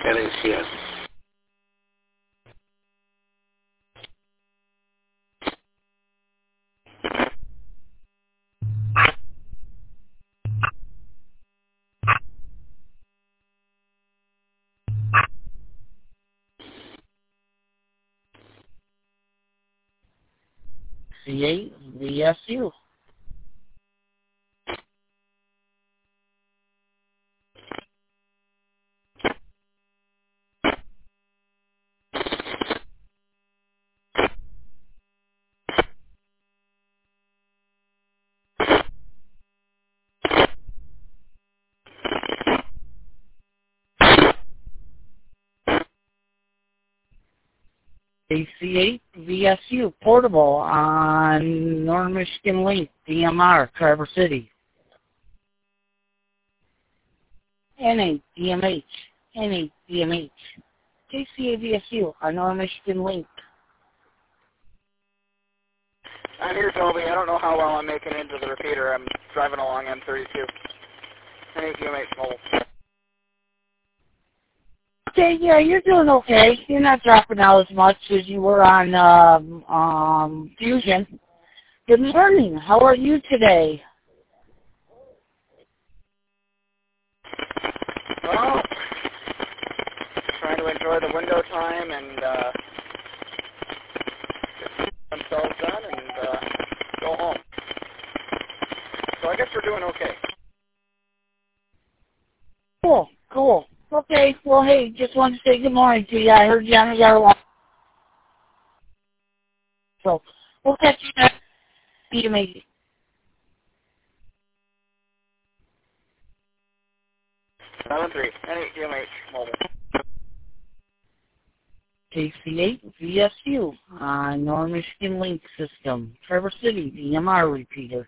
NACS. C8 VSU. AC8 VSU portable on Northern Michigan Link, DMR, Traverse City. N8 DMH, N8 DMH. JCA VSU on Northern Michigan Link. I'm here, Toby. I don't know how well I'm making it into the repeater. I'm driving along M32. N8 DMH mobile. Okay, yeah, you're doing okay. You're not dropping out as much as you were on Fusion. Good morning. How are you today? Well, trying to enjoy the window time and get themselves done and go home. So I guess we're doing okay. Cool, cool. Okay, well, hey, just wanted to say good morning to you. I heard you on the other line. So we'll catch you next. Be amazing. 7-3, N8 DMH mobile. KC8 VSU on Northern Michigan Link System. Traverse City DMR repeater.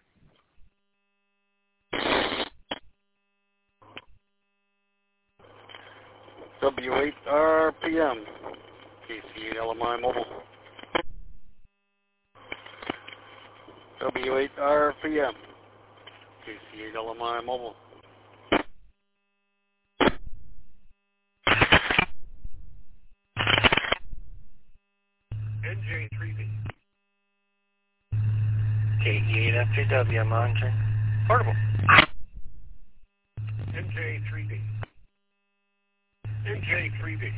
W8 RPM. KC8 LMI mobile. W8 RPM. KC8 LMI mobile. NJ3B. KE8 FJW monitoring. Portable. NJ3B. NJ3B.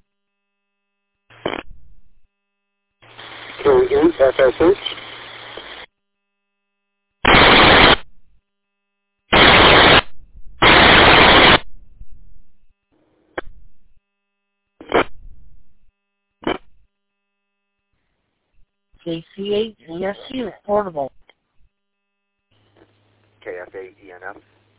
Again, FSH. KC8 VSU portable. KF8 ENF.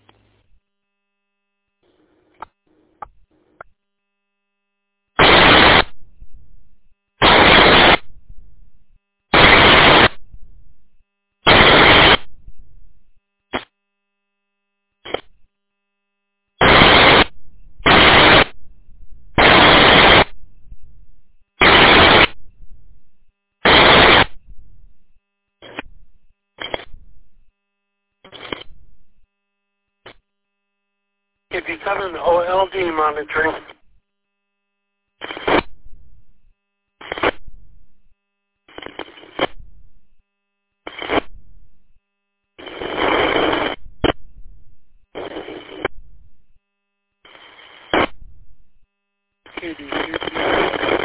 KP7 OLD monitoring. KD2